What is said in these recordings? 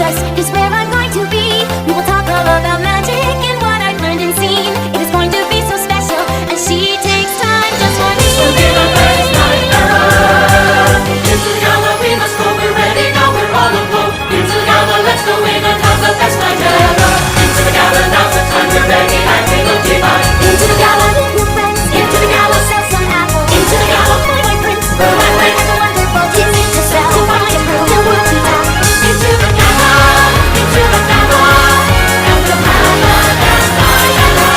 Paradise is where I'm going to be. We will talk all about magic and what I've learned and seen. It is going to be so special, and she takes time just for me. This will be the first night ever. Into the gala we must go, we're ready now, we're all aglow. Into the gala, let's go in and have the best night ever. Into the gala, now's the time, we're ready and we will divine. Into the gala with new friends, into the gala sell some apples. Into the gala play my prince, burn my way as a wonderful ticket to sell. To find a room, the world to tell. Into the gala, and we'll have the best night ever.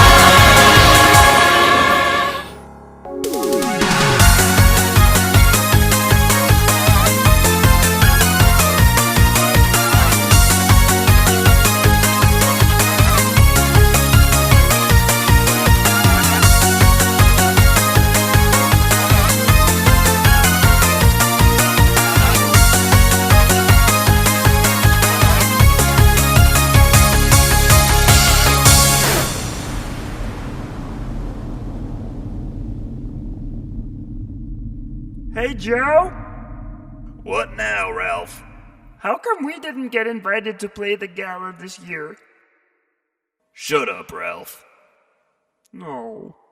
Hey, Joe? What now, Ralph? How come we didn't get invited to play the gala this year? Shut up, Ralph. No.